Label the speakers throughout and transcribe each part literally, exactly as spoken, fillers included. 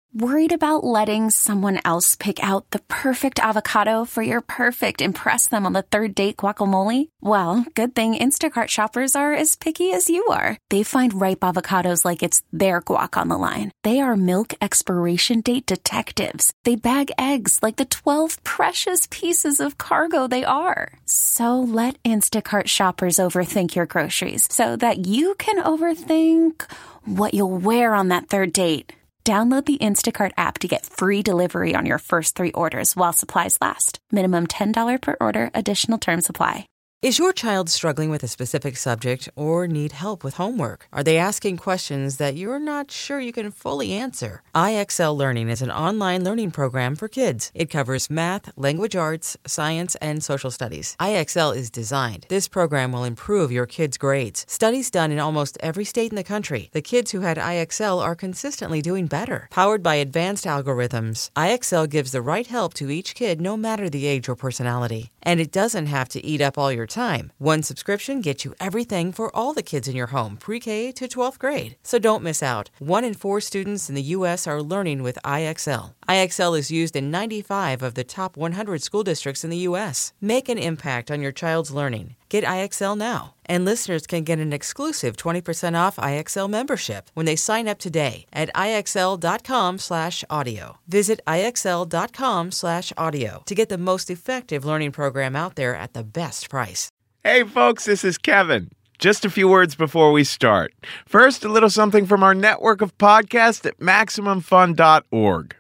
Speaker 1: Worried about letting someone else pick out the perfect avocado for your perfect impress them on the third date guacamole? Well, good thing Instacart shoppers are as picky as you are. They find ripe avocados like it's their guac on the line. They are milk expiration date detectives. They bag eggs like the twelve precious pieces of cargo they are. So let Instacart shoppers overthink your groceries so that you can overthink what you'll wear on that third date. Download the Instacart app to get free delivery on your first three orders while supplies last. Minimum ten dollars per order. Additional terms apply.
Speaker 2: Is your child struggling with a specific subject or need help with homework? Are they asking questions that you're not sure you can fully answer? I X L Learning is an online learning program for kids. It covers math, language arts, science, and social studies. I X L is designed. This program will improve your kids' grades. Studies done in almost every state in the country. The kids who had I X L are consistently doing better. Powered by advanced algorithms, I X L gives the right help to each kid no matter the age or personality. And it doesn't have to eat up all your time. One subscription gets you everything for all the kids in your home, pre-K to twelfth grade. So don't miss out. One in four students in the U S are learning with I X L. I X L is used in ninety-five of the top one hundred school districts in the U S. Make an impact on your child's learning. Get I X L now. And listeners can get an exclusive twenty percent off I X L membership when they sign up today at IXL.com slash audio. Visit IXL.com slash audio to get the most effective learning program out there at the best price.
Speaker 3: Hey folks, this is Kevin. Just a few words before we start. First, a little something from our network of podcasts at Maximum Fun dot org.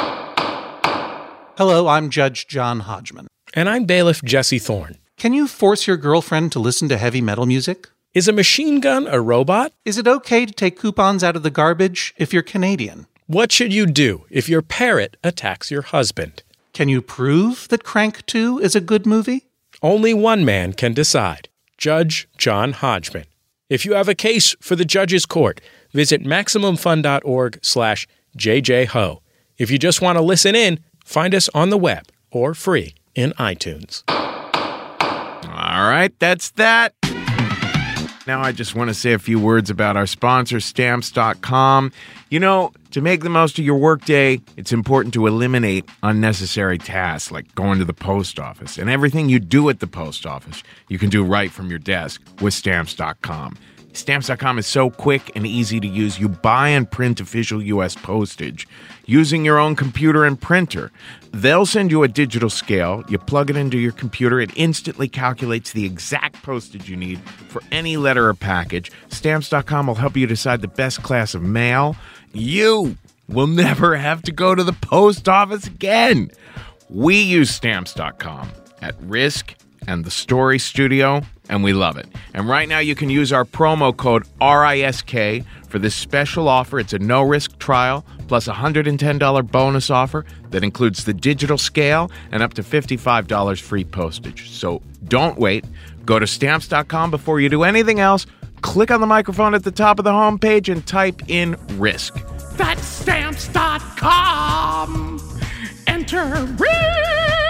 Speaker 4: Hello, I'm Judge John Hodgman.
Speaker 5: And I'm Bailiff Jesse Thorne.
Speaker 4: Can you force your girlfriend to listen to heavy metal music?
Speaker 5: Is a machine gun a robot?
Speaker 4: Is it okay to take coupons out of the garbage if you're Canadian?
Speaker 5: What should you do if your parrot attacks your husband?
Speaker 4: Can you prove that Crank two is a good movie?
Speaker 5: Only one man can decide. Judge John Hodgman. If you have a case for the judge's court, visit MaximumFun.org slash JJHo. If you just want to listen in, find us on the web or free in iTunes.
Speaker 3: All right, that's that. Now I just want to say a few words about our sponsor, Stamps dot com. You know, to make the most of your workday, it's important to eliminate unnecessary tasks like going to the post office. And everything you do at the post office, you can do right from your desk with Stamps dot com. Stamps dot com is so quick and easy to use. You buy and print official U S postage using your own computer and printer. They'll send you a digital scale. You plug it into your computer. It instantly calculates the exact postage you need for any letter or package. Stamps dot com will help you decide the best class of mail. You will never have to go to the post office again. We use Stamps dot com at Risk and the Story Studio, and we love it. And right now you can use our promo code R I S K for this special offer. It's a no-risk trial plus a one hundred ten dollars bonus offer that includes the digital scale and up to fifty-five dollars free postage. So don't wait. Go to Stamps dot com before you do anything else. Click on the microphone at the top of the homepage and type in RISK.
Speaker 6: That's Stamps dot com. Enter RISK.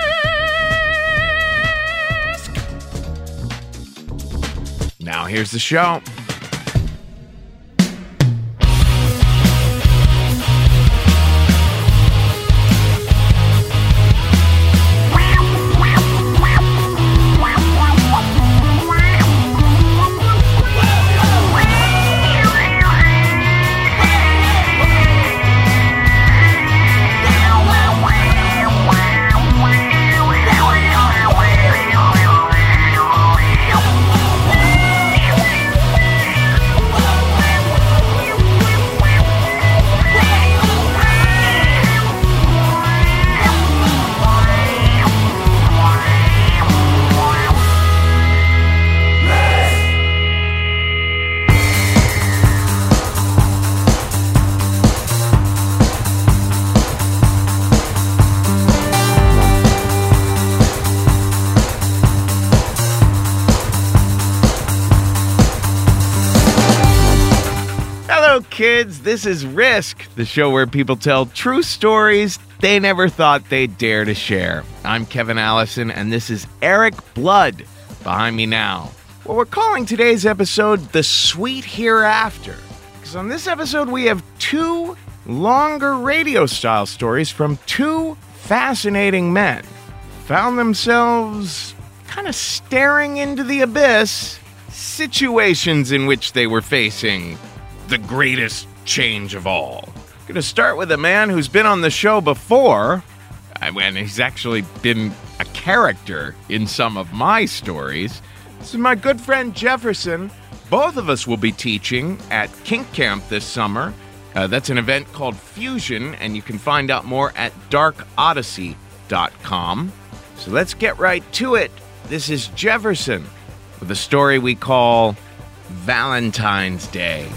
Speaker 3: Now here's the show. Kids, this is Risk, the show where people tell true stories they never thought they'd dare to share. I'm Kevin Allison, and this is Eric Blood behind me now. Well, we're calling today's episode The Sweet Hereafter, because on this episode we have two longer radio-style stories from two fascinating men found themselves kind of staring into the abyss, situations in which they were facing the greatest change of all. I'm going to start with a man who's been on the show before, and he's actually been a character in some of my stories. This is my good friend Jefferson. Both of us will be teaching at Kink Camp this summer. Uh, that's an event called Fusion, and you can find out more at dark odyssey dot com. So let's get right to it. This is Jefferson with a story we call Valentine's Day.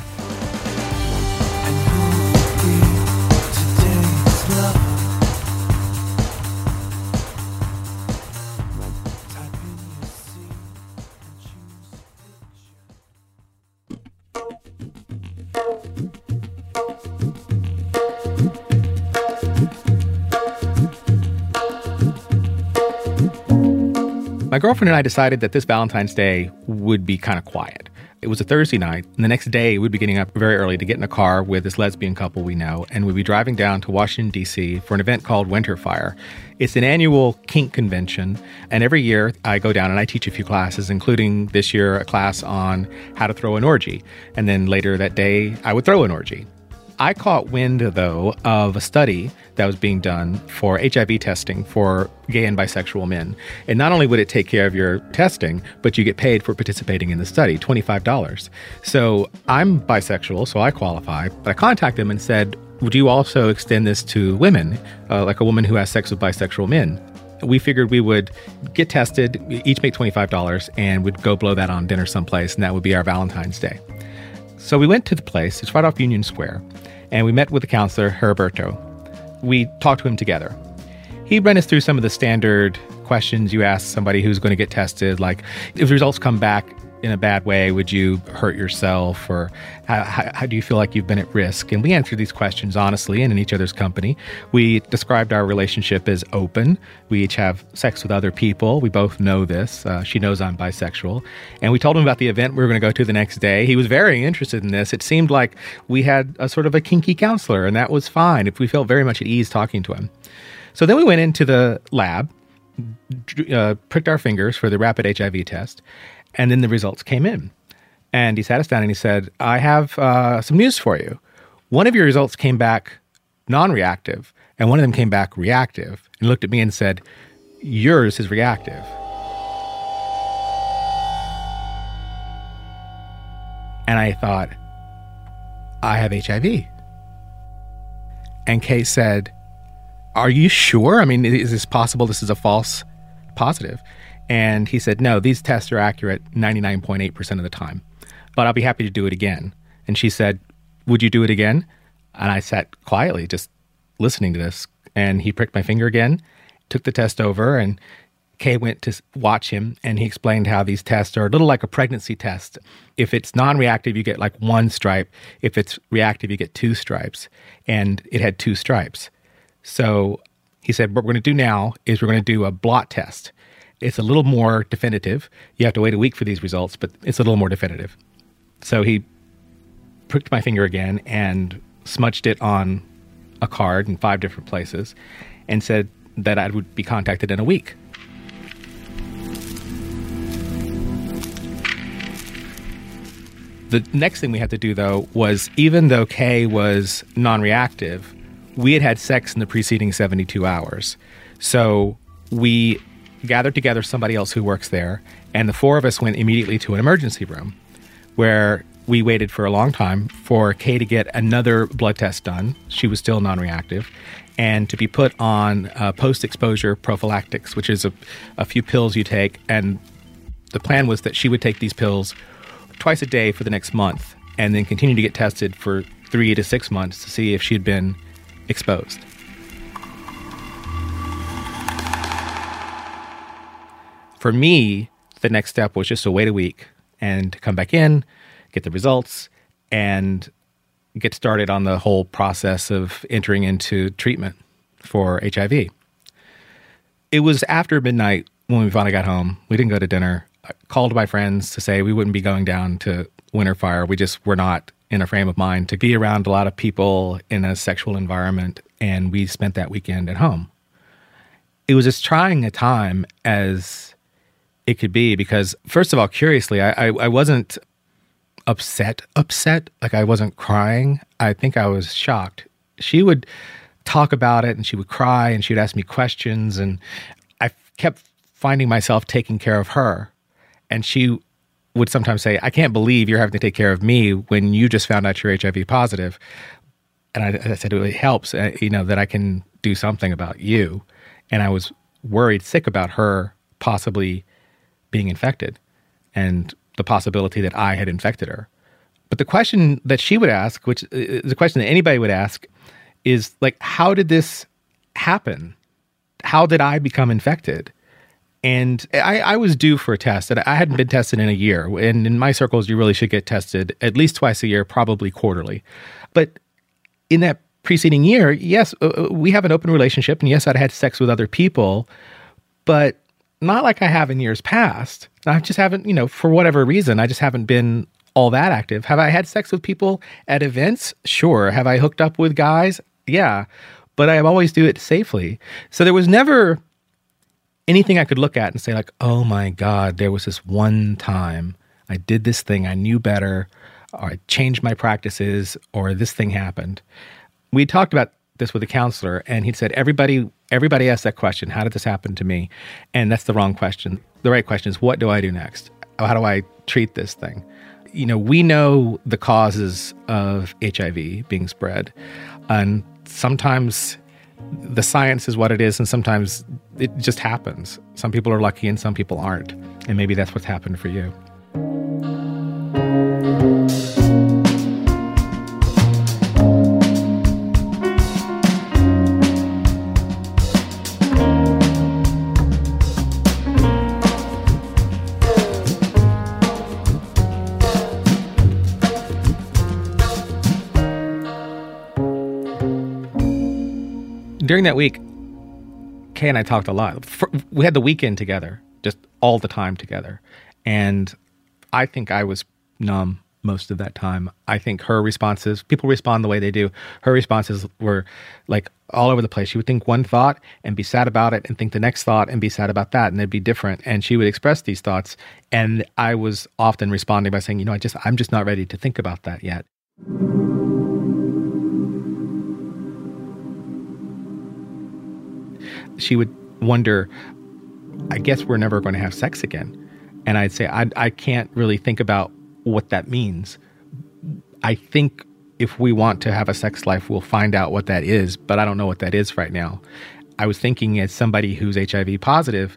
Speaker 7: My girlfriend and I decided that this Valentine's Day would be kind of quiet. It was a Thursday night, and the next day we'd be getting up very early to get in a car with this lesbian couple we know, and we'd be driving down to Washington, D C for an event called Winter Fire. It's an annual kink convention, and every year I go down and I teach a few classes, including this year a class on how to throw an orgy, and then later that day I would throw an orgy. I caught wind, though, of a study that was being done for H I V testing for gay and bisexual men. And not only would it take care of your testing, but you get paid for participating in the study, twenty-five dollars. So I'm bisexual, so I qualify. But I contacted them and said, would you also extend this to women, uh, like a woman who has sex with bisexual men? We figured we would get tested, each make twenty-five dollars, and would go blow that on dinner someplace, and that would be our Valentine's Day. So we went to the place. It's right off Union Square. And we met with the counselor, Heriberto. We talked to him together. He ran us through some of the standard questions you ask somebody who's going to get tested, like if the results come back in a bad way, would you hurt yourself, or how, how, how do you feel like you've been at risk? And we answered these questions honestly and in each other's company. We described our relationship as open. We each have sex with other people. We both know this. Uh, she knows I'm bisexual. And we told him about the event we were going to go to the next day. He was very interested in this. It seemed like we had a sort of a kinky counselor, and that was fine if we felt very much at ease talking to him. So then we went into the lab, uh, pricked our fingers for the rapid H I V test, and then the results came in. And he sat us down and he said, I have uh, some news for you. One of your results came back non-reactive, and one of them came back reactive. And he looked at me and said, yours is reactive. And I thought, I have H I V. And Kay said, are you sure? I mean, is this possible this is a false positive? And he said, no, these tests are accurate ninety-nine point eight percent of the time, but I'll be happy to do it again. And she said, would you do it again? And I sat quietly just listening to this. And he pricked my finger again, took the test over, and Kay went to watch him, and he explained how these tests are a little like a pregnancy test. If it's non-reactive, you get like one stripe. If it's reactive, you get two stripes. And it had two stripes. So he said, what we're going to do now is we're going to do a blot test. It's a little more definitive. You have to wait a week for these results, but it's a little more definitive. So he pricked my finger again and smudged it on a card in five different places and said that I would be contacted in a week. The next thing we had to do, though, was even though Kay was non-reactive, we had had sex in the preceding seventy-two hours. So we gathered together somebody else who works there, and the four of us went immediately to an emergency room where we waited for a long time for Kay to get another blood test done. She was still non-reactive, and to be put on uh, post-exposure prophylactics, which is a, a few pills you take. And the plan was that she would take these pills twice a day for the next month and then continue to get tested for three to six months to see if she had been exposed. For me, the next step was just to wait a week and to come back in, get the results, and get started on the whole process of entering into treatment for H I V. It was after midnight when we finally got home. We didn't go to dinner. I called my friends to say we wouldn't be going down to Winter Fire. We just were not in a frame of mind to be around a lot of people in a sexual environment, and we spent that weekend at home. It was as trying a time as it could be because, first of all, curiously, I, I, I wasn't upset, upset, like I wasn't crying. I think I was shocked. She would talk about it and she would cry and she would ask me questions, and I kept finding myself taking care of her. And she would sometimes say, I can't believe you're having to take care of me when you just found out you're H I V positive. And I, I said, it helps, uh, you know, that I can do something about you. And I was worried sick about her possibly being infected and the possibility that I had infected her. But the question that she would ask, which is a question that anybody would ask, is like, how did this happen? How did I become infected? And I, I was due for a test, and I hadn't been tested in a year. And in my circles, you really should get tested at least twice a year, probably quarterly. But in that preceding year, yes, uh, we have an open relationship, and yes, I'd had sex with other people, but not like I have in years past. I just haven't, you know, for whatever reason, I just haven't been all that active. Have I had sex with people at events? Sure. Have I hooked up with guys? Yeah. But I always do it safely. So there was never anything I could look at and say like, oh my God, there was this one time I did this thing, I knew better, or I changed my practices, or this thing happened. We talked about this with a counselor, and he said, everybody everybody asks that question, how did this happen to me? And that's the wrong question. The right question is, what do I do next? How do I treat this thing? You know, we know the causes of H I V being spread, and sometimes the science is what it is, and sometimes it just happens. Some people are lucky and some people aren't, and maybe that's what's happened for you. During that week, Kay and I talked a lot. For, we had the weekend together, just all the time together. And I think I was numb most of that time. I think her responses, people respond the way they do. Her responses were like all over the place. She would think one thought and be sad about it, and think the next thought and be sad about that, and they'd be different. And she would express these thoughts. And I was often responding by saying, you know, I just, I'm just not ready to think about that yet. She would wonder, I guess we're never going to have sex again. And I'd say, I, I can't really think about what that means. I think if we want to have a sex life, we'll find out what that is, but I don't know what that is right now. I was thinking, as somebody who's H I V positive,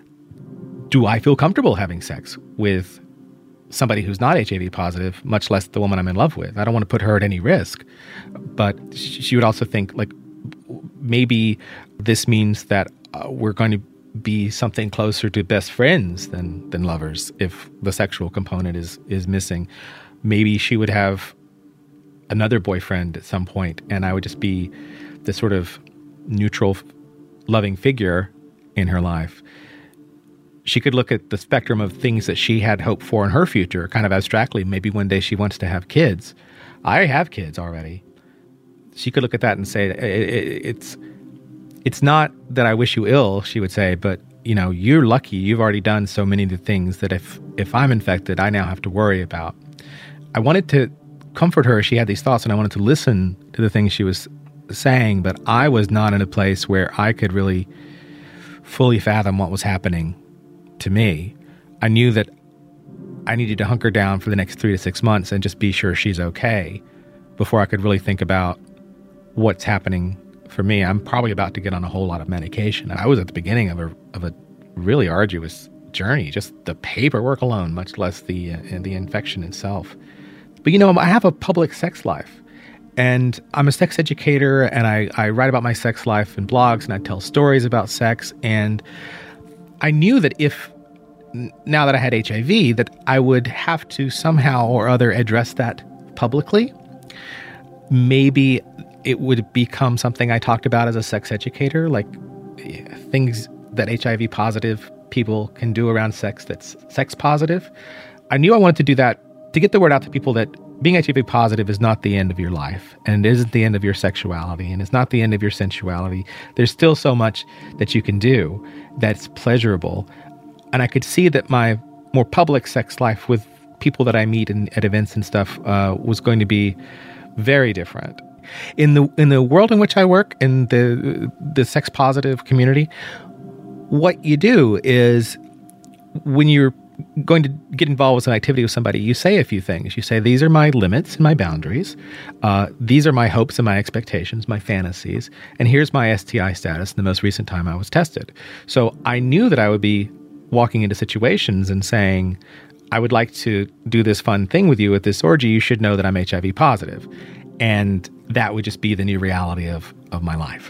Speaker 7: do I feel comfortable having sex with somebody who's not H I V positive, much less the woman I'm in love with? I don't want to put her at any risk. But she would also think, like, maybe this means that uh, we're going to be something closer to best friends than than lovers if the sexual component is is missing. Maybe she would have another boyfriend at some point, and I would just be this sort of neutral, loving figure in her life. She could look at the spectrum of things that she had hoped for in her future, kind of abstractly. Maybe one day she wants to have kids. I have kids already. She could look at that and say, it, it, it's it's not that I wish you ill, she would say, but, you know, you're lucky. You've already done so many of the things that if, if I'm infected, I now have to worry about. I wanted to comfort her. She had these thoughts, and I wanted to listen to the things she was saying, but I was not in a place where I could really fully fathom what was happening to me. I knew that I needed to hunker down for the next three to six months and just be sure she's okay before I could really think about what's happening for me. I'm probably about to get on a whole lot of medication. I was at the beginning of a of a really arduous journey, just the paperwork alone, much less the uh, the infection itself. But, you know, I have a public sex life, and I'm a sex educator, and I, I write about my sex life in blogs, and I tell stories about sex. And I knew that if, now that I had H I V, that I would have to somehow or other address that publicly. Maybe it would become something I talked about as a sex educator, like things that H I V positive people can do around sex that's sex positive. I knew I wanted to do that to get the word out to people that being H I V positive is not the end of your life, and it isn't the end of your sexuality, and it's not the end of your sensuality. There's still so much that you can do that's pleasurable. And I could see that my more public sex life with people that I meet in, at events and stuff uh, was going to be very different. In the in the world in which I work, in the the sex positive community, what you do is when you're going to get involved with an activity with somebody, you say a few things. You say, these are my limits and my boundaries. Uh, these are my hopes and my expectations, my fantasies. And here's my S T I status in the most recent time I was tested. So I knew that I would be walking into situations and saying, I would like to do this fun thing with you at this orgy. You should know that I'm H I V positive. And that would just be the new reality of, of my life.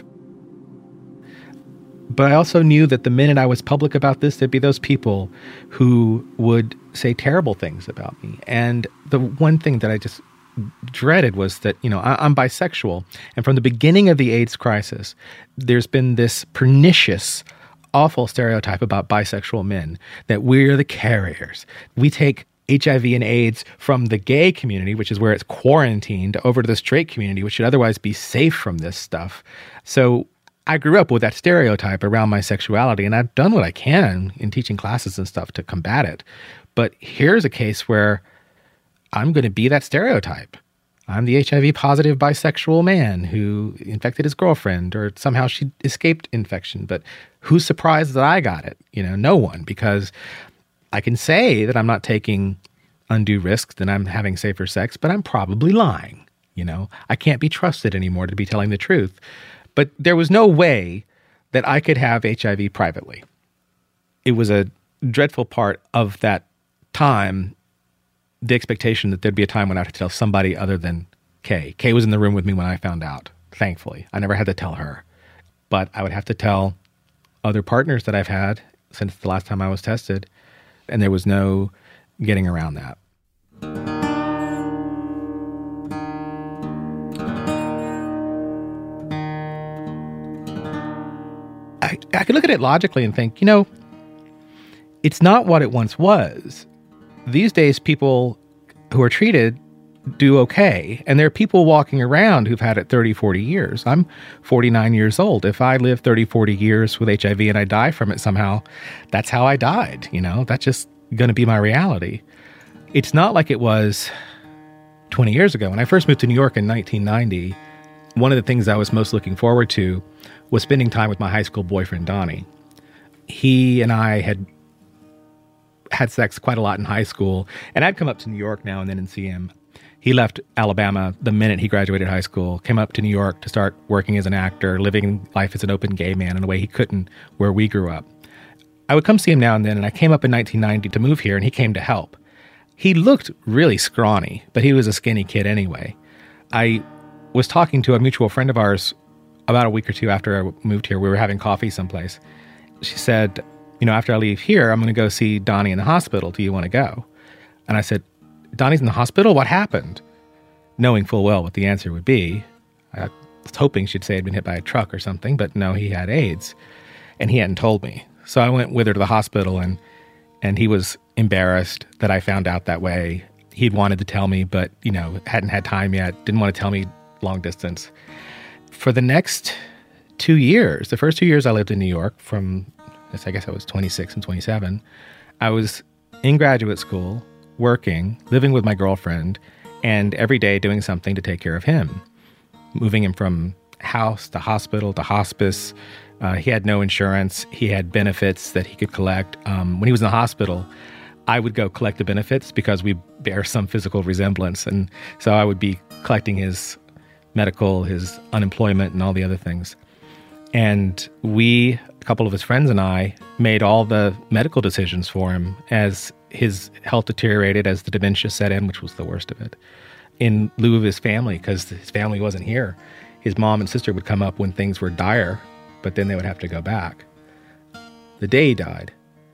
Speaker 7: But I also knew that the minute I was public about this, there'd be those people who would say terrible things about me. And the one thing that I just dreaded was that, you know, I, I'm bisexual. And from the beginning of the AIDS crisis, there's been this pernicious, awful stereotype about bisexual men, that we're the carriers. We take H I V and AIDS from the gay community, which is where it's quarantined, over to the straight community, which should otherwise be safe from this stuff. So I grew up with that stereotype around my sexuality, and I've done what I can in teaching classes and stuff to combat it. But here's a case where I'm going to be that stereotype. I'm the H I V positive bisexual man who infected his girlfriend, or somehow she escaped infection. But who's surprised that I got it? You know, no one, because I can say that I'm not taking undue risks, that I'm having safer sex, but I'm probably lying. You know, I can't be trusted anymore to be telling the truth. But there was no way that I could have H I V privately. It was a dreadful part of that time, the expectation that there'd be a time when I had to tell somebody other than Kay. Kay was in the room with me when I found out, thankfully. I never had to tell her. But I would have to tell other partners that I've had since the last time I was tested, and there was no getting around that. I, I could look at it logically and think, you know, it's not what it once was. These days, people who are treated do okay. And there are people walking around who've had it thirty, forty years. I'm forty-nine years old. If I live thirty, forty years with H I V and I die from it somehow, that's how I died. You know, that's just going to be my reality. It's not like it was twenty years ago. When I first moved to New York in nineteen ninety, one of the things I was most looking forward to was spending time with my high school boyfriend, Donnie. He and I had had sex quite a lot in high school, and I'd come up to New York now and then and see him. He left Alabama the minute he graduated high school, came up to New York to start working as an actor, living life as an open gay man in a way he couldn't where we grew up. I would come see him now and then, and I came up in nineteen ninety to move here, and he came to help. He looked really scrawny, but he was a skinny kid anyway. I was talking to a mutual friend of ours about a week or two after I moved here. We were having coffee someplace. She said, you know, after I leave here, I'm going to go see Donnie in the hospital. Do you want to go? And I said, Donnie's in the hospital? What happened? Knowing full well what the answer would be. I was hoping she'd say he'd been hit by a truck or something, but no, he had AIDS. And he hadn't told me. So I went with her to the hospital, and and he was embarrassed that I found out that way. He'd wanted to tell me, but, you know, hadn't had time yet. Didn't want to tell me long distance. For the next two years, the first two years I lived in New York, from, I guess I was twenty-six and twenty-seven, I was in graduate school, working, living with my girlfriend, and every day doing something to take care of him. Moving him from house to hospital to hospice. Uh, he had no insurance. He had benefits that he could collect. Um, when he was in the hospital, I would go collect the benefits because we bear some physical resemblance. And so I would be collecting his medical, his unemployment, and all the other things. And we, a couple of his friends and I, made all the medical decisions for him as his health deteriorated, as the dementia set in, which was the worst of it, in lieu of his family, because his family wasn't here. His mom and sister would come up when things were dire, but then they would have to go back. The day he died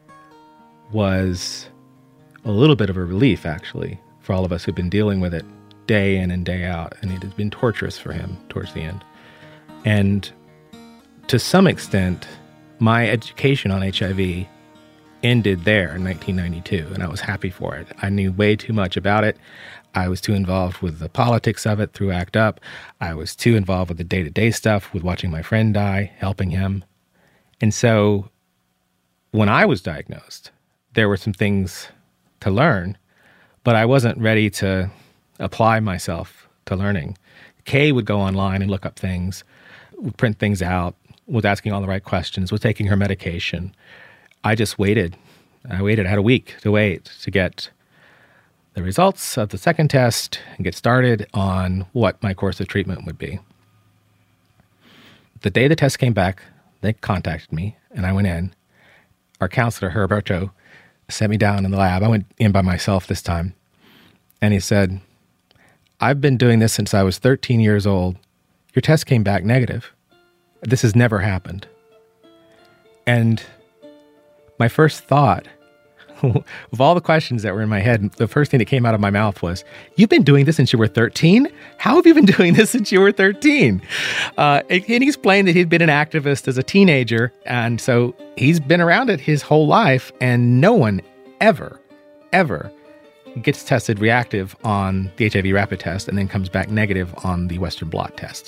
Speaker 7: was a little bit of a relief, actually, for all of us who've been dealing with it day in and day out, and it has been torturous for him towards the end. And to some extent, my education on H I V ended there in nineteen ninety-two, and I was happy for it. I knew way too much about it. I was too involved with the politics of it through ACT UP. I was too involved with the day-to-day stuff, with watching my friend die, helping him. And so when I was diagnosed, there were some things to learn, but I wasn't ready to apply myself to learning. Kay would go online and look up things, would print things out, was asking all the right questions, was taking her medication. I just waited. I waited. I had a week to wait to get the results of the second test and get started on what my course of treatment would be. The day the test came back, they contacted me, and I went in. Our counselor, Herberto, sent me down in the lab. I went in by myself this time, and he said, I've been doing this since I was thirteen years old. Your test came back negative. This has never happened. And my first thought, of all the questions that were in my head, the first thing that came out of my mouth was, you've been doing this since you were thirteen? How have you been doing this since you were thirteen? Uh, and he explained that he'd been an activist as a teenager, and so he's been around it his whole life, and no one ever, ever gets tested reactive on the H I V rapid test and then comes back negative on the Western blot test.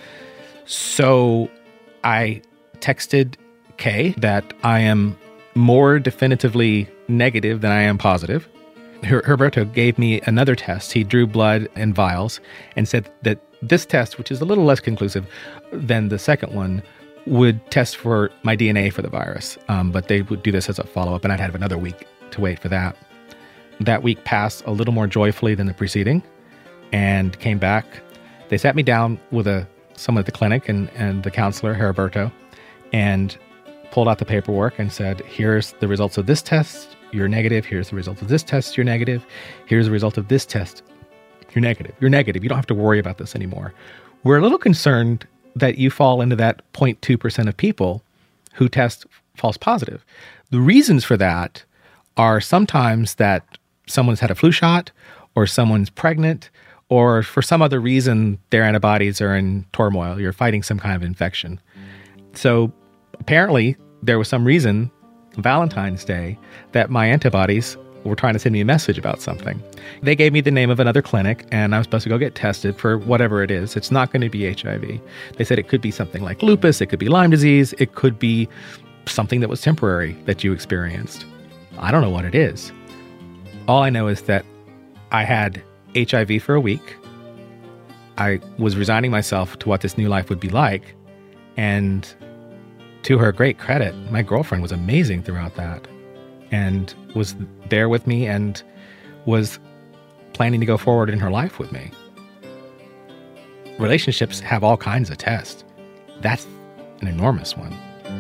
Speaker 7: So I texted Kay that I am more definitively negative than I am positive. Her- Herberto gave me another test. He drew blood and vials and said that this test, which is a little less conclusive than the second one, would test for my D N A for the virus. Um, but they would do this as a follow-up, and I'd have another week to wait for that. That week passed a little more joyfully than the preceding and came back. They sat me down with a someone at the clinic and, and the counselor, Herberto, and pulled out the paperwork and said, here's the results of this test, you're negative. Here's the result of this test, you're negative. Here's the result of this test, you're negative. You're negative. You don't have to worry about this anymore. We're a little concerned that you fall into that zero point two percent of people who test false positive. The reasons for that are sometimes that someone's had a flu shot or someone's pregnant or for some other reason their antibodies are in turmoil. You're fighting some kind of infection. So apparently there was some reason, Valentine's Day, that my antibodies were trying to send me a message about something. They gave me the name of another clinic, and I was supposed to go get tested for whatever it is. It's not going to be H I V. They said it could be something like lupus, it could be Lyme disease, it could be something that was temporary that you experienced. I don't know what it is. All I know is that I had H I V for a week. I was resigning myself to what this new life would be like, and to her great credit, my girlfriend was amazing throughout that and was there with me and was planning to go forward in her life with me. Relationships have all kinds of tests. That's an enormous one.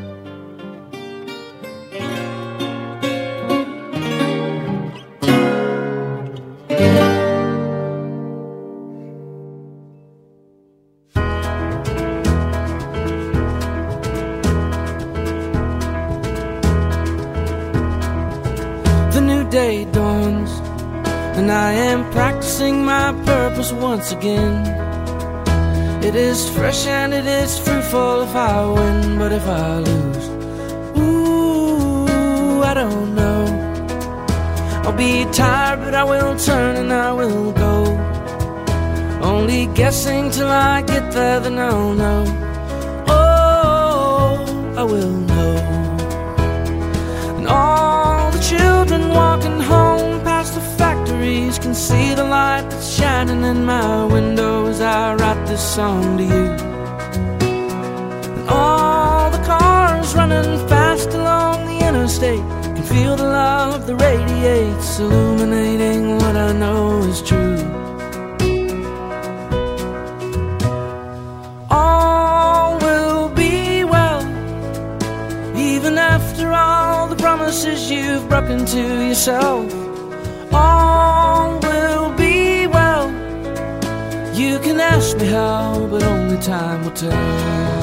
Speaker 8: Day dawns, and I am practicing my purpose once again. It is fresh and it is fruitful if I win, but if I lose, ooh, I don't know. I'll be tired, but I will turn and I will go. Only guessing till I get there, then I'll know. Oh, I will know. And all the children walking home past the factories can see the light that's shining in my window as I write this song to you. And all the cars running fast along the interstate can feel the love that radiates, illuminating what I know is true. All will be well, even after all the promises you've broken to yourself. All will be well. You can ask me how, but only time will tell.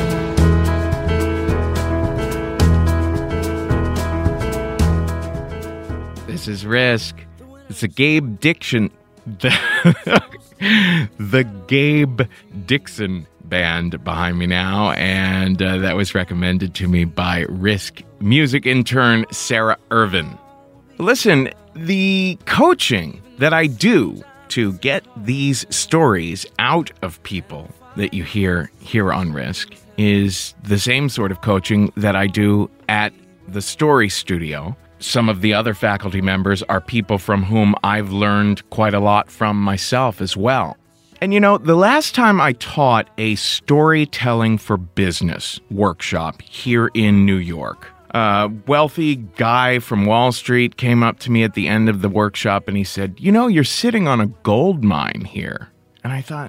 Speaker 3: This is Risk. It's a Gabe Dixon. The, the Gabe Dixon band behind me now, and uh, that was recommended to me by Risk music intern Sarah Irvin. Listen, the coaching that I do to get these stories out of people that you hear here on Risk is the same sort of coaching that I do at the Story Studio. Some of the other faculty members are people from whom I've learned quite a lot from myself as well. And you know, the last time I taught a storytelling for business workshop here in New York, a wealthy guy from Wall Street came up to me at the end of the workshop and he said, you know, you're sitting on a gold mine here. And I thought,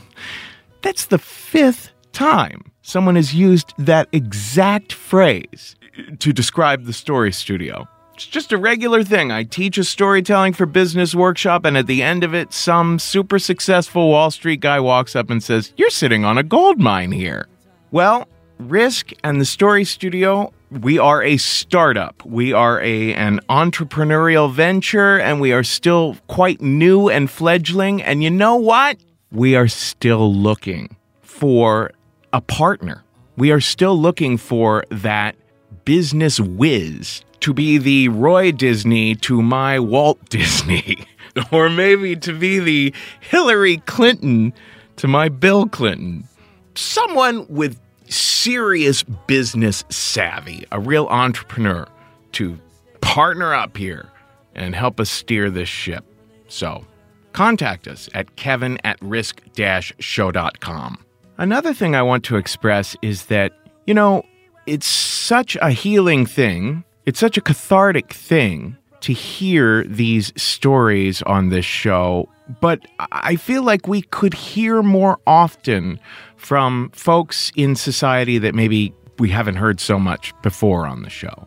Speaker 3: that's the fifth time someone has used that exact phrase to describe the Story Studio. It's just a regular thing. I teach a storytelling for business workshop, and at the end of it, some super successful Wall Street guy walks up and says, you're sitting on a gold mine here. Well, Risk and the Story Studio, we are a startup. We are a an entrepreneurial venture, and we are still quite new and fledgling. And you know what? We are still looking for a partner. We are still looking for that business whiz to be the Roy Disney to my Walt Disney, or maybe to be the Hillary Clinton to my Bill Clinton. Someone with serious business savvy, a real entrepreneur to partner up here and help us steer this ship. So contact us at kevin at risk dash show dot com. Another thing I want to express is that, you know, it's such a healing thing. It's such a cathartic thing to hear these stories on this show, but I feel like we could hear more often from folks in society that maybe we haven't heard so much before on the show.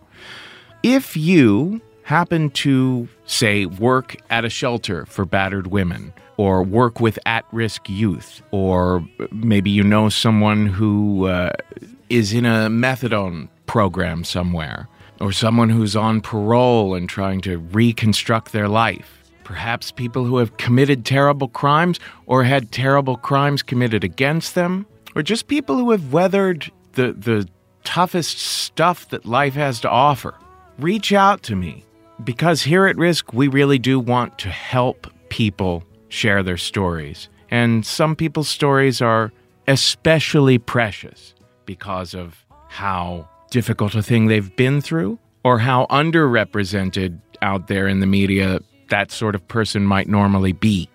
Speaker 3: If you happen to, say, work at a shelter for battered women, or work with at-risk youth, or maybe you know someone who uh, is in a methadone program somewhere, or someone who's on parole and trying to reconstruct their life. Perhaps people who have committed terrible crimes or had terrible crimes committed against them, or just people who have weathered the, the toughest stuff that life has to offer. Reach out to me, because here at Risk, we really do want to help people share their stories. And some people's stories are especially precious because of how difficult a thing they've been through, or how underrepresented out there in the media that sort of person might normally be.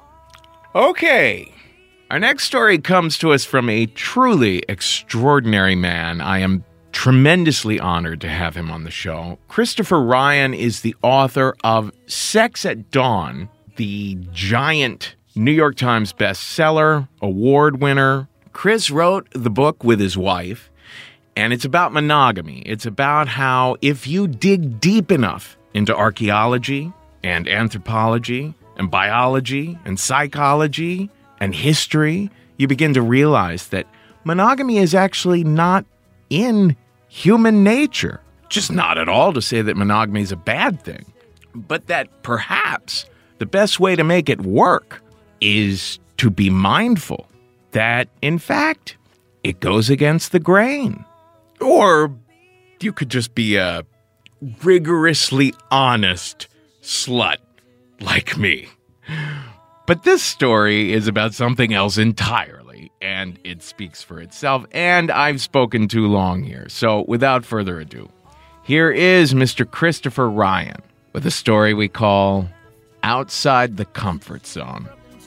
Speaker 3: Okay, our next story comes to us from a truly extraordinary man. I am tremendously honored to have him on the show. Christopher Ryan is the author of Sex at Dawn, the giant New York Times bestseller, award winner. Chris wrote the book with his wife, and it's about monogamy. It's about how if you dig deep enough into archaeology and anthropology and biology and psychology and history, you begin to realize that monogamy is actually not in human nature. Just not at all to say that monogamy is a bad thing, but that perhaps the best way to make it work is to be mindful that, in fact, it goes against the grain. Or you could just be a rigorously honest slut like me. But this story is about something else entirely, and it speaks for itself, and I've spoken too long here. So without further ado, here is Mister Christopher Ryan with a story we call Outside the Comfort Zone.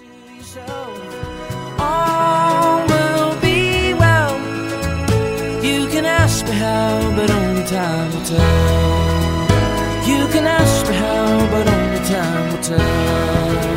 Speaker 8: All will be well. You can ask me how, but only time will tell. You can ask me how, but only time will tell.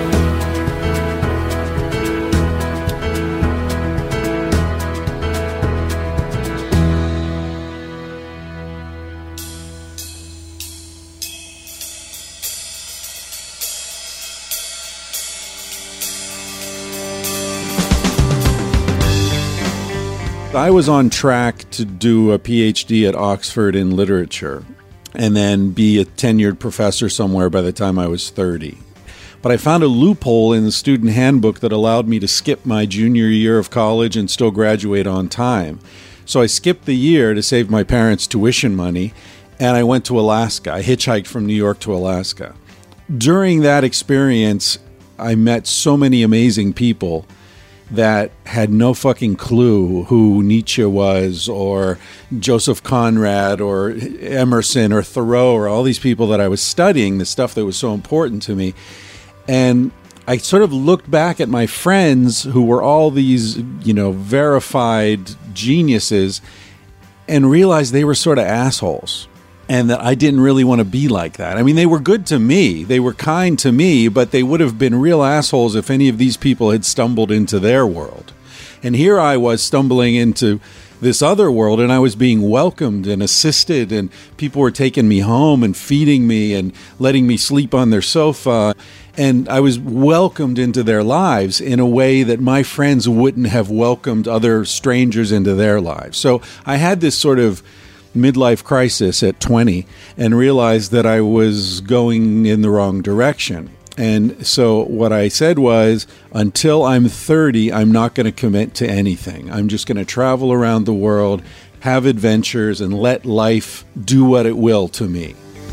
Speaker 9: I was on track to do a P H D at Oxford in literature and then be a tenured professor somewhere by the time I was thirty. But I found a loophole in the student handbook that allowed me to skip my junior year of college and still graduate on time. So I skipped the year to save my parents' tuition money, and I went to Alaska. I hitchhiked from New York to Alaska. During that experience, I met so many amazing people that had no fucking clue who Nietzsche was or Joseph Conrad or Emerson or Thoreau or all these people that I was studying, the stuff that was so important to me. And I sort of looked back at my friends who were all these, you know, verified geniuses and realized they were sort of assholes. And that I didn't really want to be like that. I mean, they were good to me. They were kind to me, but they would have been real assholes if any of these people had stumbled into their world. And here I was stumbling into this other world, and I was being welcomed and assisted, and people were taking me home and feeding me and letting me sleep on their sofa. And I was welcomed into their lives in a way that my friends wouldn't have welcomed other strangers into their lives. So I had this sort of midlife crisis at twenty and realized that I was going in the wrong direction. And so what I said was, until I'm thirty, I'm not going to commit to anything. I'm just going to travel around the world, have adventures, and let life do what it will to me.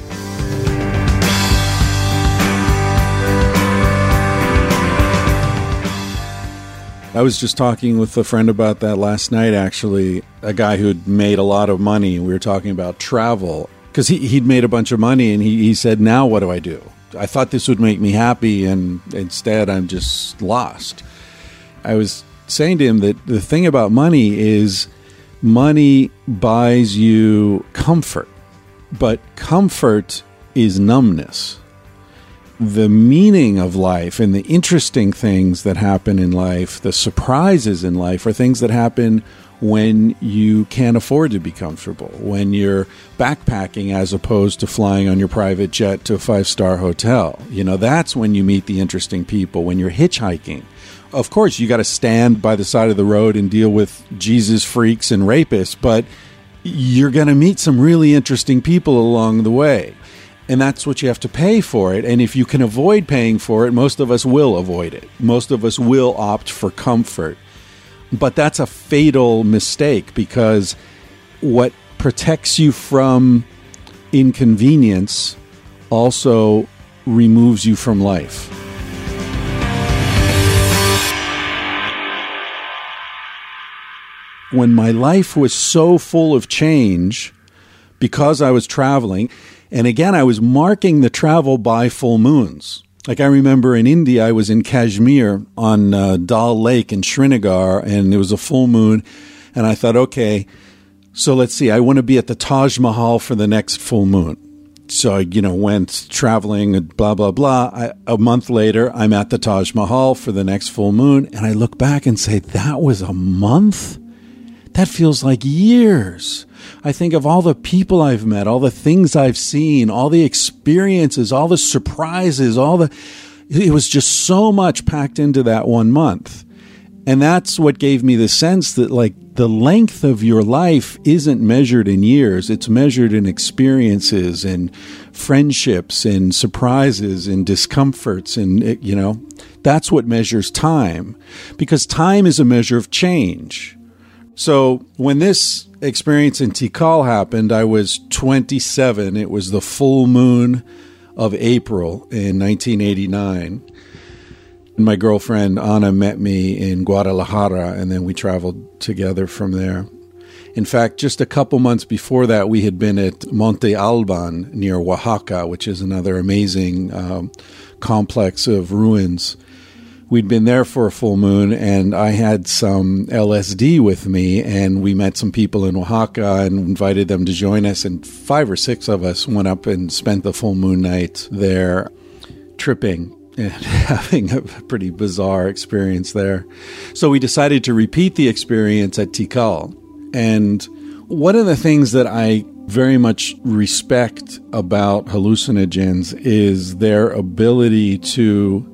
Speaker 9: I was just talking with a friend about that last night, actually, a guy who'd made a lot of money. We were talking about travel because he, he'd made a bunch of money, and he, he said, now what do I do? I thought this would make me happy, and instead I'm just lost. I was saying to him that the thing about money is money buys you comfort, but comfort is numbness. The meaning of life and the interesting things that happen in life, the surprises in life, are things that happen when you can't afford to be comfortable, when you're backpacking as opposed to flying on your private jet to a five-star hotel. You know, that's when you meet the interesting people, when you're hitchhiking. Of course, you got to stand by the side of the road and deal with Jesus freaks and rapists, but you're going to meet some really interesting people along the way. And that's what you have to pay for it. And if you can avoid paying for it, most of us will avoid it. Most of us will opt for comfort. But that's a fatal mistake, because what protects you from inconvenience also removes you from life. When my life was so full of change because I was traveling, and again, I was marking the travel by full moons. Like I remember in India, I was in Kashmir on uh, Dal Lake in Srinagar, and it was a full moon. And I thought, okay, so let's see, I want to be at the Taj Mahal for the next full moon. So I, you know, went traveling, blah, blah, blah. I, a month later, I'm at the Taj Mahal for the next full moon. And I look back and say, that was a month? That feels like years. I think of all the people I've met, all the things I've seen, all the experiences, all the surprises, all the, it was just so much packed into that one month. And that's what gave me the sense that, like, the length of your life isn't measured in years. It's measured in experiences and friendships and surprises and discomforts. And, you know, that's what measures time, because time is a measure of change. So when this experience in Tikal happened, I was twenty-seven. It was the full moon of April in nineteen eighty-nine. My girlfriend Anna met me in Guadalajara, and then we traveled together from there. In fact, just a couple months before that, we had been at Monte Alban near Oaxaca, which is another amazing um, complex of ruins. We'd been there for a full moon, and I had some L S D with me, and we met some people in Oaxaca and invited them to join us, and five or six of us went up and spent the full moon night there tripping and having a pretty bizarre experience there. So we decided to repeat the experience at Tikal. And one of the things that I very much respect about hallucinogens is their ability to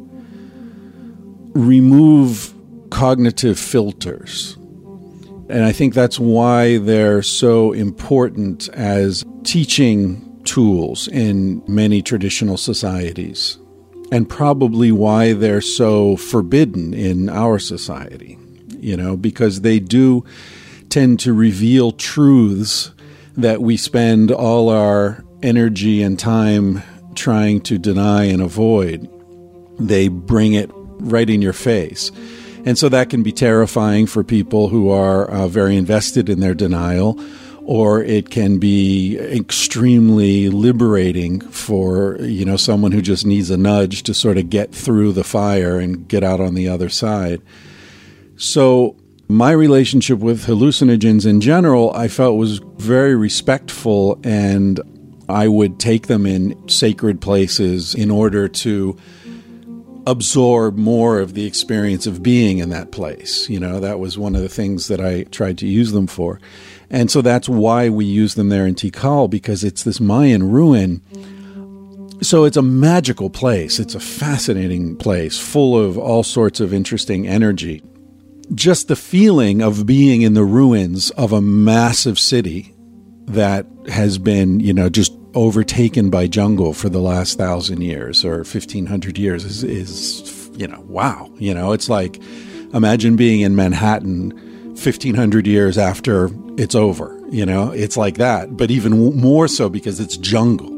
Speaker 9: remove cognitive filters. And I think that's why they're so important as teaching tools in many traditional societies, and probably why they're so forbidden in our society, you know, because they do tend to reveal truths that we spend all our energy and time trying to deny and avoid. they bring it right in your face. And so that can be terrifying for people who are uh, very invested in their denial, or it can be extremely liberating for, you know, someone who just needs a nudge to sort of get through the fire and get out on the other side. So my relationship with hallucinogens in general, I felt was very respectful, and I would take them in sacred places in order to absorb more of the experience of being in that place. You know, that was one of the things that I tried to use them for. And so that's why we use them there in Tikal, because it's this Mayan ruin. So it's a magical place. It's a fascinating place, full of all sorts of interesting energy. Just the feeling of being in the ruins of a massive city that has been, you know, just overtaken by jungle for the last thousand years or fifteen hundred years is, is, you know, wow. You know, it's like, imagine being in Manhattan fifteen hundred years after it's over. You know, it's like that, but even more so because it's jungle.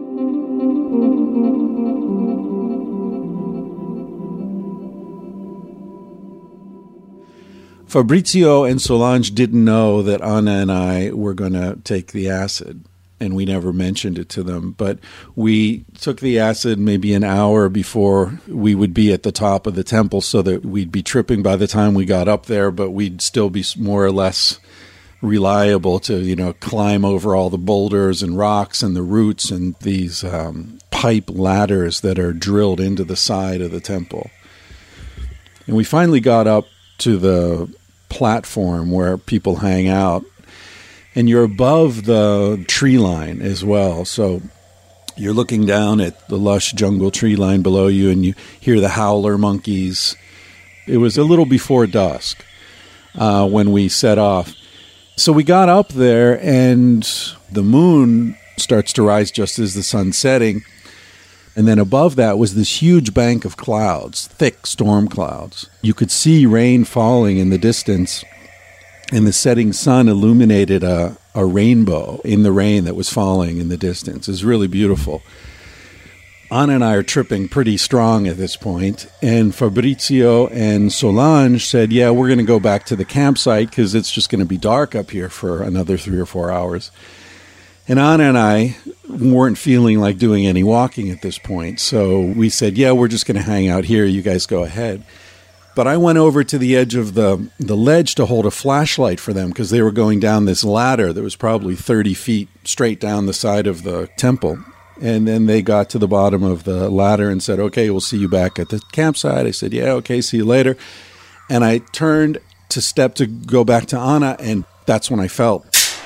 Speaker 9: Fabrizio and Solange didn't know that Anna and I were going to take the acid, and we never mentioned it to them. But we took the acid maybe an hour before we would be at the top of the temple, so that we'd be tripping by the time we got up there, but we'd still be more or less reliable to, you know, climb over all the boulders and rocks and the roots and these um, pipe ladders that are drilled into the side of the temple. And we finally got up to the platform where people hang out, and you're above the tree line as well. So you're looking down at the lush jungle tree line below you, and you hear the howler monkeys. It was a little before dusk uh, when we set off. So we got up there, and the moon starts to rise just as the sun's setting. And then above that was this huge bank of clouds, thick storm clouds. You could see rain falling in the distance, and the setting sun illuminated a, a rainbow in the rain that was falling in the distance. It was really beautiful. Anna and I are tripping pretty strong at this point, and Fabrizio and Solange said, yeah, we're going to go back to the campsite because it's just going to be dark up here for another three or four hours. And Anna and I weren't feeling like doing any walking at this point. So we said, yeah, we're just going to hang out here. You guys go ahead. But I went over to the edge of the, the ledge to hold a flashlight for them because they were going down this ladder that was probably thirty feet straight down the side of the temple. And then they got to the bottom of the ladder and said, okay, we'll see you back at the campsite. I said, yeah, okay, see you later. And I turned to step to go back to Anna, and that's when I felt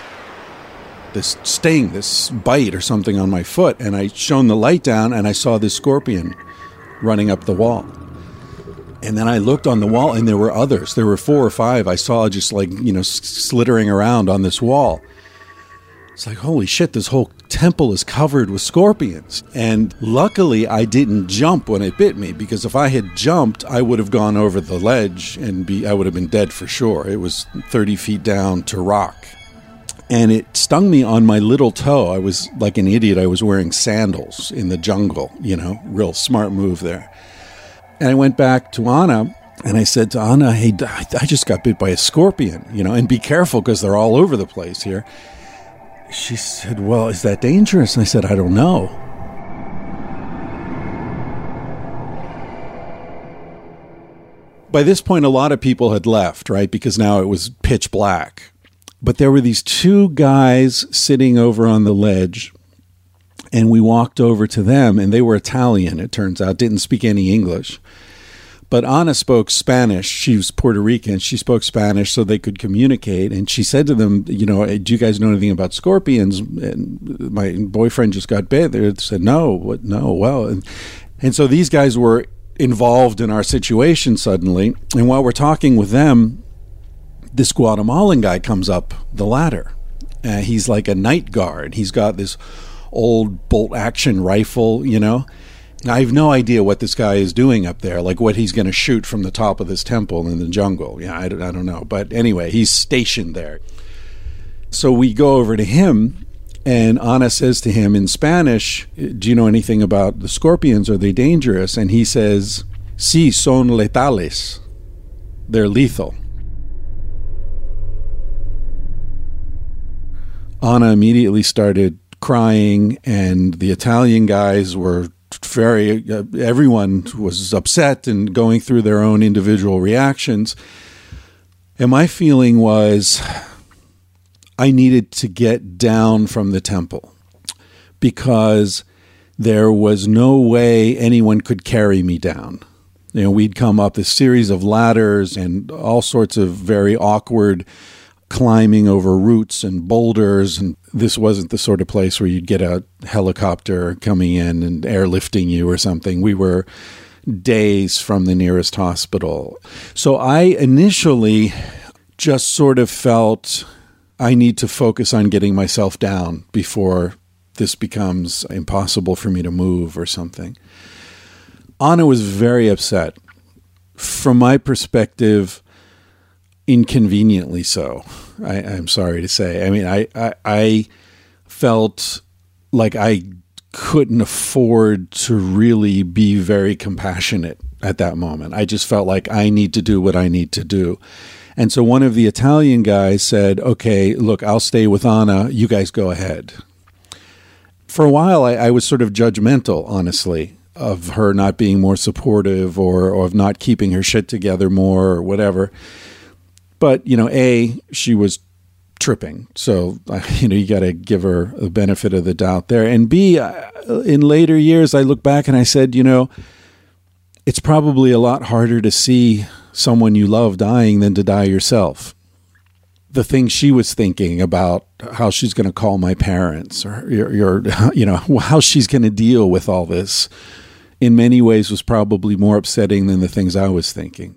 Speaker 9: this sting, this bite or something on my foot, and I shone the light down, and I saw this scorpion running up the wall. And then I looked on the wall, and there were others. There were four or five I saw just like, you know, slittering around on this wall. It's like, holy shit, this whole temple is covered with scorpions. And luckily, I didn't jump when it bit me, because if I had jumped, I would have gone over the ledge, and be I would have been dead for sure. It was thirty feet down to rock. And it stung me on my little toe. I was like an idiot. I was wearing sandals in the jungle, you know, real smart move there. And I went back to Anna, and I said to Anna, hey, I just got bit by a scorpion, you know, and be careful because they're all over the place here. She said, well, is that dangerous? And I said, I don't know. By this point, a lot of people had left, right, because now it was pitch black. But there were these two guys sitting over on the ledge, and we walked over to them, and they were Italian, it turns out, didn't speak any English. But Anna spoke Spanish. She was Puerto Rican. She spoke Spanish so they could communicate. And she said to them, you know, do you guys know anything about scorpions? And my boyfriend just got bit. They said, no, what? No, well. And, and so these guys were involved in our situation suddenly. And while we're talking with them, this Guatemalan guy comes up the ladder. Uh, he's like a night guard. He's got this old bolt-action rifle, you know. I have no idea what this guy is doing up there, like what he's going to shoot from the top of this temple in the jungle. Yeah, I don't, I don't know. But anyway, he's stationed there. So we go over to him, And Anna says to him in Spanish, do you know anything about the scorpions? Are they dangerous? And he says, sí, son letales. They're lethal. Anna immediately started crying, and the Italian guys were very, uh, everyone was upset and going through their own individual reactions. And my feeling was I needed to get down from the temple because there was no way anyone could carry me down. You know, we'd come up a series of ladders and all sorts of very awkward climbing over roots and boulders, and this wasn't the sort of place where you'd get a helicopter coming in and airlifting you or something. We were days from the nearest hospital. So I initially just sort of felt I need to focus on getting myself down before this becomes impossible for me to move or something. Anna was very upset. From my perspective, inconveniently so, I, I'm sorry to say. I mean, I, I, I felt like I couldn't afford to really be very compassionate at that moment. I just felt like I need to do what I need to do. And so one of the Italian guys said, okay, look, I'll stay with Anna. You guys go ahead. For a while, I, I was sort of judgmental, honestly, of her not being more supportive or, or of not keeping her shit together more or whatever. But, you know, A, she was tripping. So, you know, you got to give her the benefit of the doubt there. And B, in later years, I look back and I said, you know, it's probably a lot harder to see someone you love dying than to die yourself. The thing she was thinking about how she's going to call my parents or your, your, you know, how she's going to deal with all this in many ways was probably more upsetting than the things I was thinking.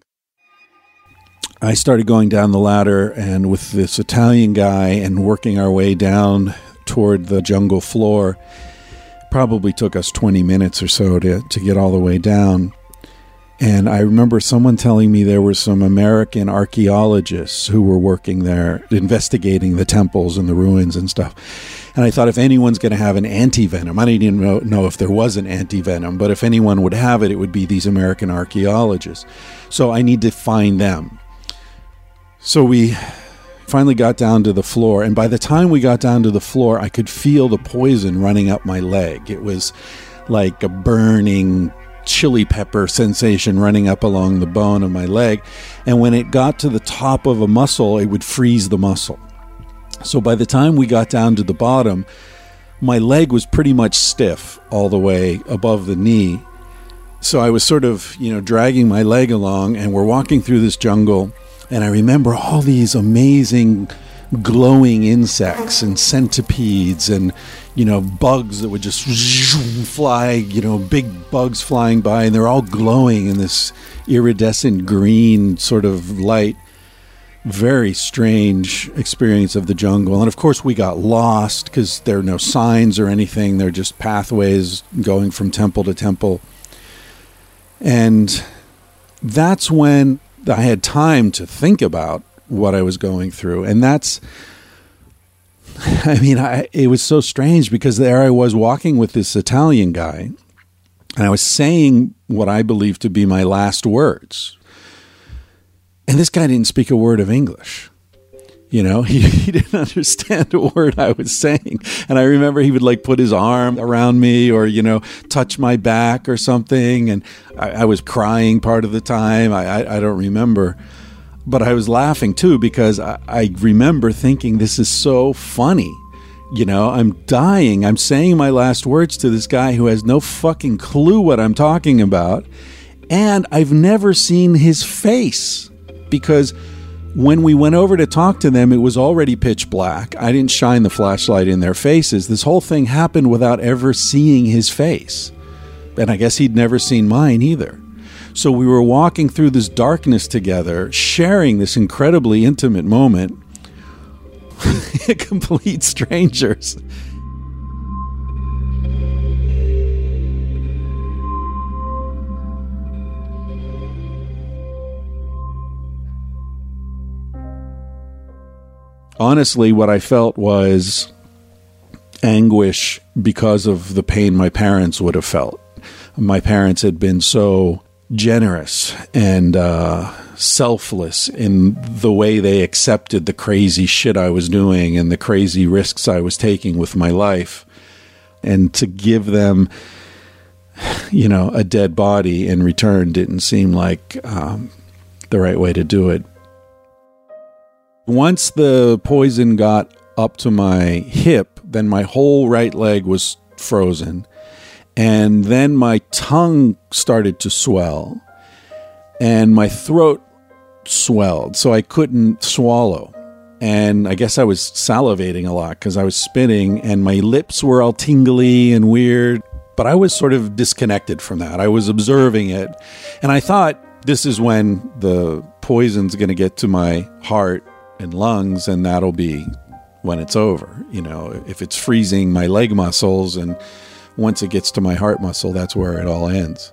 Speaker 9: I started going down the ladder and with this Italian guy and working our way down toward the jungle floor. Probably took us twenty minutes or so to, to get all the way down. And I remember someone telling me there were some American archaeologists who were working there, investigating the temples and the ruins and stuff. And I thought if anyone's going to have an anti-venom, I didn't even know, know if there was an anti-venom, but if anyone would have it, it would be these American archaeologists. So I need to find them. So we finally got down to the floor. And by the time we got down to the floor, I could feel the poison running up my leg. It was like a burning chili pepper sensation running up along the bone of my leg. And when it got to the top of a muscle, it would freeze the muscle. So by the time we got down to the bottom, my leg was pretty much stiff all the way above the knee. So I was sort of, you know, dragging my leg along, and we're walking through this jungle. And I remember all these amazing glowing insects and centipedes and, you know, bugs that would just fly, you know, big bugs flying by, and they're all glowing in this iridescent green sort of light. Very strange experience of the jungle. And of course we got lost because there are no signs or anything. They're just pathways going from temple to temple. And that's when I had time to think about what I was going through. And that's, I mean, I, it was so strange because there I was walking with this Italian guy, and I was saying what I believed to be my last words. And this guy didn't speak a word of English. You know, he, he didn't understand a word I was saying. And I remember he would like put his arm around me or, you know, touch my back or something. And I, I was crying part of the time. I, I, I don't remember. But I was laughing too because I, I remember thinking this is so funny. You know, I'm dying. I'm saying my last words to this guy who has no fucking clue what I'm talking about. And I've never seen his face because when we went over to talk to them, it was already pitch black. I didn't shine the flashlight in their faces. This whole thing happened without ever seeing his face. And I guess he'd never seen mine either. So we were walking through this darkness together, sharing this incredibly intimate moment. Complete strangers. Honestly, what I felt was anguish because of the pain my parents would have felt. My parents had been so generous and uh, selfless in the way they accepted the crazy shit I was doing and the crazy risks I was taking with my life. And to give them, you know, a dead body in return didn't seem like um, the right way to do it. Once the poison got up to my hip, then my whole right leg was frozen. And then my tongue started to swell. And my throat swelled, so I couldn't swallow. And I guess I was salivating a lot because I was spitting, and my lips were all tingly and weird. But I was sort of disconnected from that. I was observing it. And I thought, this is when the poison's going to get to my heart and lungs, and that'll be when it's over. You know, if it's freezing my leg muscles, and once it gets to my heart muscle, that's where it all ends.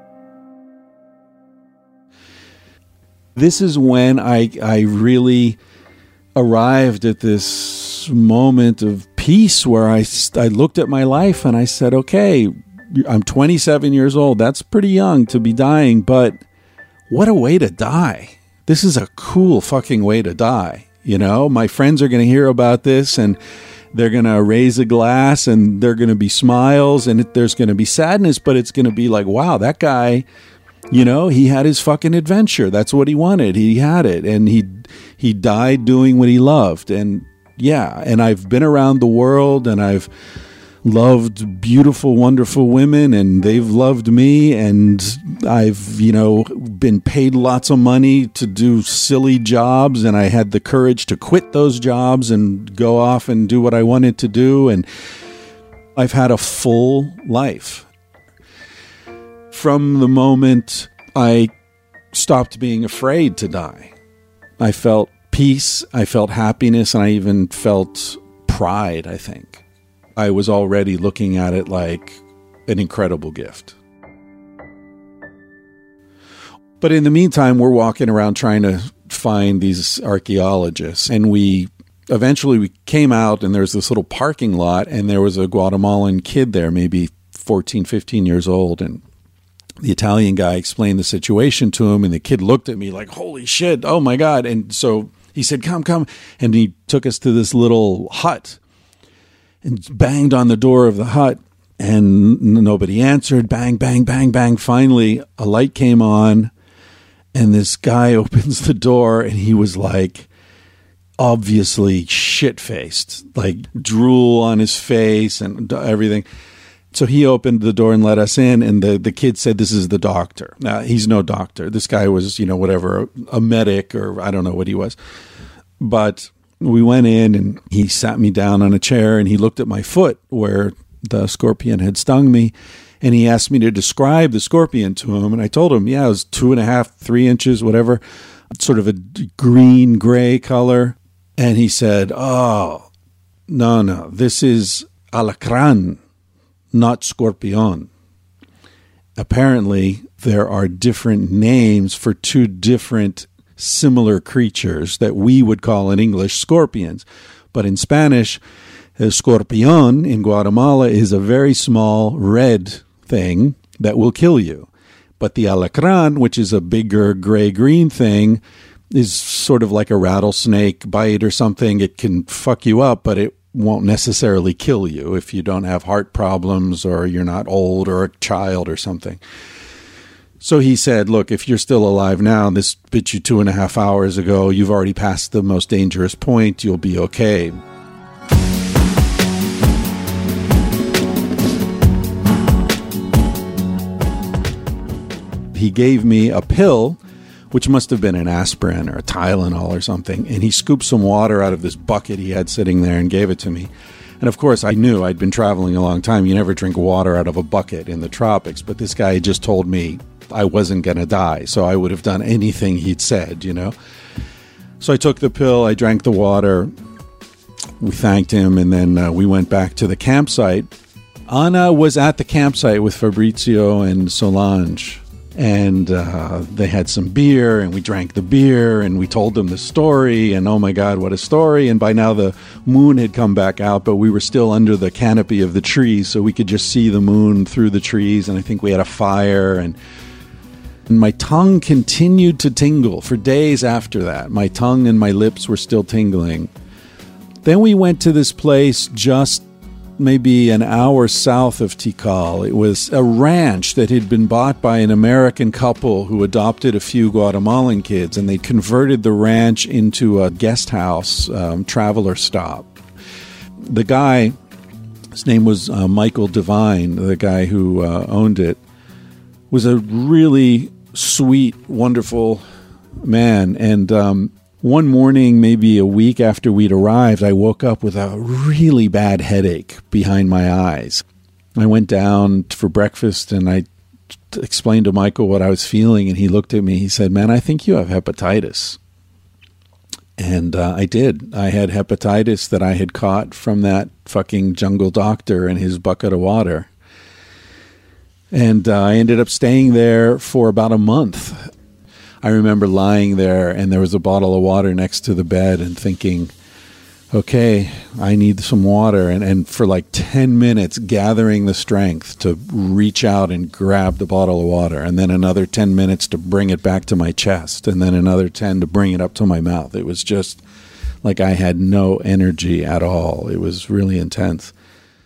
Speaker 9: This is when I I really arrived at this moment of peace where I, I looked at my life and I said, okay, I'm twenty-seven years old. That's pretty young to be dying, but what a way to die. This is a cool fucking way to die. You know, my friends are going to hear about this and they're going to raise a glass and they're going to be smiles and it, there's going to be sadness, but it's going to be like, wow, that guy, you know, he had his fucking adventure. That's what he wanted. He had it. And he, he died doing what he loved. And yeah, and I've been around the world and I've loved beautiful, wonderful women, and they've loved me, and I've, you know, been paid lots of money to do silly jobs, and I had the courage to quit those jobs and go off and do what I wanted to do, and I've had a full life. From the moment I stopped being afraid to die, I felt peace, I felt happiness, and I even felt pride, I think. I was already looking at it like an incredible gift. But in the meantime, we're walking around trying to find these archaeologists. And we eventually we came out and there's this little parking lot and there was a Guatemalan kid there, maybe fourteen, fifteen years old. And the Italian guy explained the situation to him. And the kid looked at me like, holy shit, oh my God. And so he said, come, come. And he took us to this little hut and banged on the door of the hut, and nobody answered. Bang, bang, bang, bang. Finally, a light came on, and this guy opens the door, and he was like, obviously shit-faced, like drool on his face and everything. So he opened the door and let us in, and the, the kid said, this is the doctor. Now, he's no doctor. This guy was, you know, whatever, a medic, or I don't know what he was. But we went in and he sat me down on a chair and he looked at my foot where the scorpion had stung me. And he asked me to describe the scorpion to him. And I told him, yeah, it was two and a half, three inches, whatever, sort of a green gray color. And he said, oh, no, no, this is alacrán, not scorpión. Apparently, there are different names for two different similar creatures that we would call in English scorpions. But in Spanish, a scorpión in Guatemala is a very small red thing that will kill you. But the alacrán, which is a bigger gray-green thing, is sort of like a rattlesnake bite or something. It can fuck you up, but it won't necessarily kill you if you don't have heart problems or you're not old or a child or something. So he said, look, if you're still alive now, this bit you two and a half hours ago, you've already passed the most dangerous point, you'll be okay. He gave me a pill, which must have been an aspirin or a Tylenol or something, and he scooped some water out of this bucket he had sitting there and gave it to me. And of course, I knew I'd been traveling a long time. You never drink water out of a bucket in the tropics, but this guy just told me I wasn't going to die, so I would have done anything he'd said, you know. So I took the pill, I drank the water, we thanked him, and then uh, we went back to the campsite. Anna was at the campsite with Fabrizio and Solange, And uh, they had some beer, and we drank the beer, and we told them the story, and oh my God, what a story. And by now the moon had come back out, but we were still under the canopy of the trees, so we could just see the moon through the trees, and I think we had a fire, and, and my tongue continued to tingle for days after that. My tongue and my lips were still tingling. Then we went to this place just maybe an hour south of Tikal. It was a ranch that had been bought by an American couple who adopted a few Guatemalan kids, and they converted the ranch into a guest house, um, traveler stop. The guy, his name was uh, Michael Devine, the guy who uh, owned it, was a really sweet, wonderful man. And um, one morning, maybe a week after we'd arrived, I woke up with a really bad headache behind my eyes. I went down for breakfast and I t- explained to Michael what I was feeling, and he looked at me. He said, "Man, I think you have hepatitis." And uh, I did. I had hepatitis that I had caught from that fucking jungle doctor and his bucket of water. And uh, I ended up staying there for about a month. I remember lying there, and there was a bottle of water next to the bed, and thinking, okay, I need some water. And, and for like ten minutes, gathering the strength to reach out and grab the bottle of water. And then another ten minutes to bring it back to my chest. And then another ten to bring it up to my mouth. It was just like I had no energy at all. It was really intense.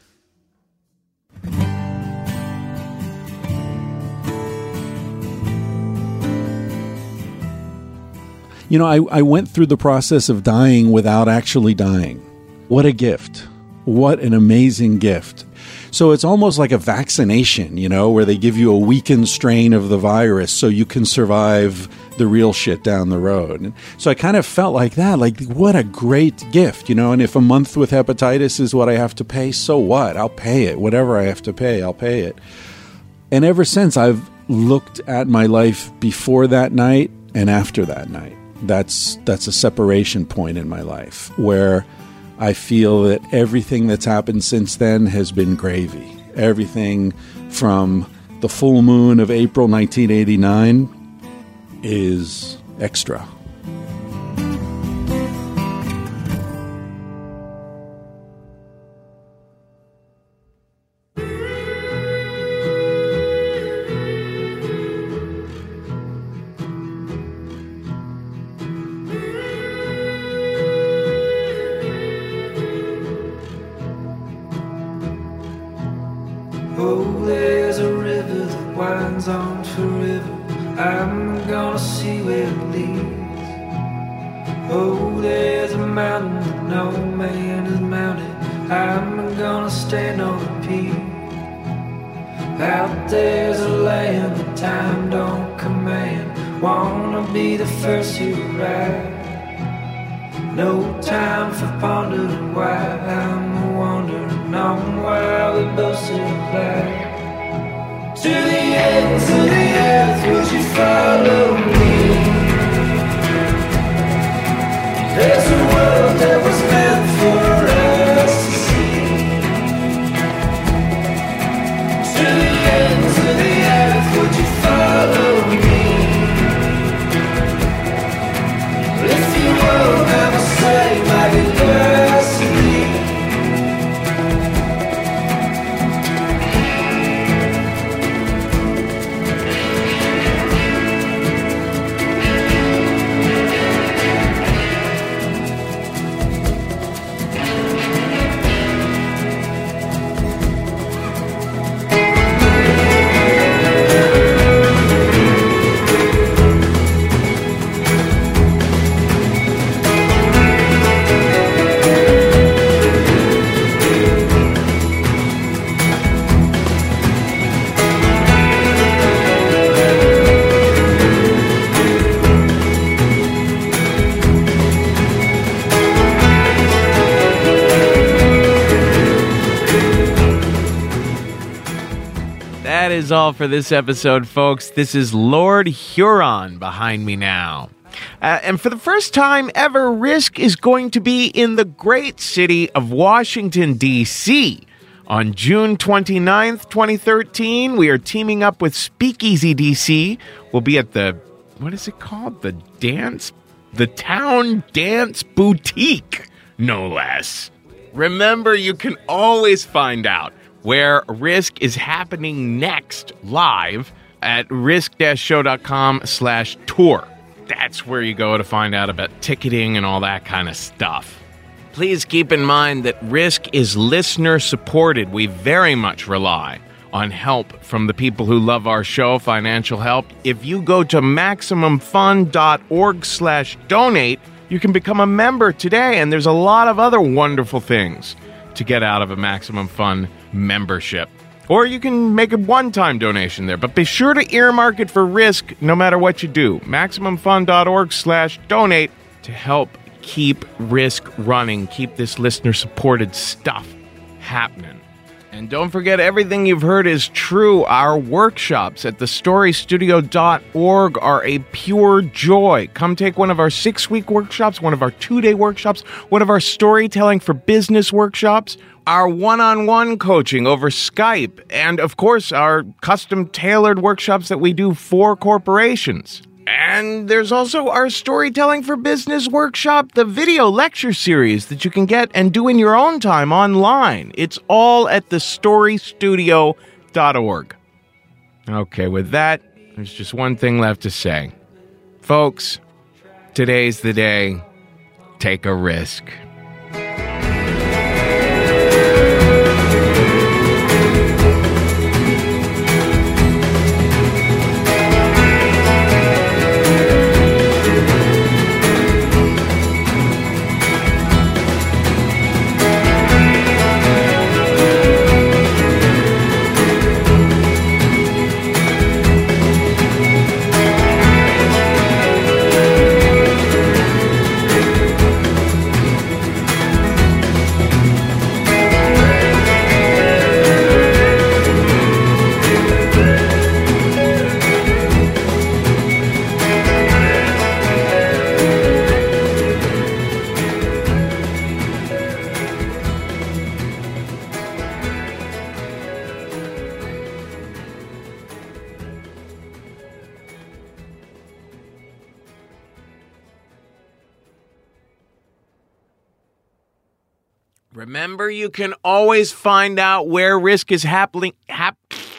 Speaker 9: You know, I, I went through the process of dying without actually dying. What a gift. What an amazing gift. So it's almost like a vaccination, you know, where they give you a weakened strain of the virus so you can survive the real shit down the road. And so I kind of felt like that, like, what a great gift, you know, and if a month with hepatitis is what I have to pay, so what? I'll pay it. Whatever I have to pay, I'll pay it. And ever since, I've looked at my life before that night and after that night. That's that's a separation point in my life where I feel that everything that's happened since then has been gravy. Everything from the full moon of April nineteen eighty-nine is extra.
Speaker 8: Oh, there's a river that winds on forever. I'm gonna see where it leads. Oh, there's a mountain that no man has mounted. I'm gonna stand on a peak. Out there's a land that time don't command. Wanna be the first to arrive. No time for pondering why I'm wandering on while we both still alive. To the ends of the earth, would you follow me? There's a world that was meant for us to see. To the ends of the earth, would you follow me? If you won't have a say, my diversity.
Speaker 3: That is all for this episode, folks. This is Lord Huron behind me now. Uh, and for the first time ever, Risk is going to be in the great city of Washington, D C, On June twenty-ninth, twenty thirteen, we are teaming up with Speakeasy D C. We'll be at the, what is it called? The Dance, the Town Dance Boutique, no less. Remember, you can always find out where Risk is happening next live at risk-show.com slash tour. That's where you go to find out about ticketing and all that kind of stuff. Please keep in mind that Risk is listener-supported. We very much rely on help from the people who love our show, financial help. If you go to MaximumFun.org slash donate, you can become a member today, and there's a lot of other wonderful things to get out of a Maximum Fun membership. Or you can make a one-time donation there, but be sure to earmark it for Risk no matter what you do. MaximumFun.org slash donate to help keep Risk running, keep this listener-supported stuff happening. And don't forget, everything you've heard is true. Our workshops at the story studio dot org are a pure joy. Come take one of our six-week workshops, one of our two-day workshops, one of our storytelling for business workshops, our one-on-one coaching over Skype, and, of course, our custom-tailored workshops that we do for corporations. And there's also our Storytelling for Business workshop, the video lecture series that you can get and do in your own time online. It's all at the story studio dot org. Okay, with that, there's just one thing left to say. Folks, today's the day. Take a risk. Remember, you can always find out where Risk is happening. Hap-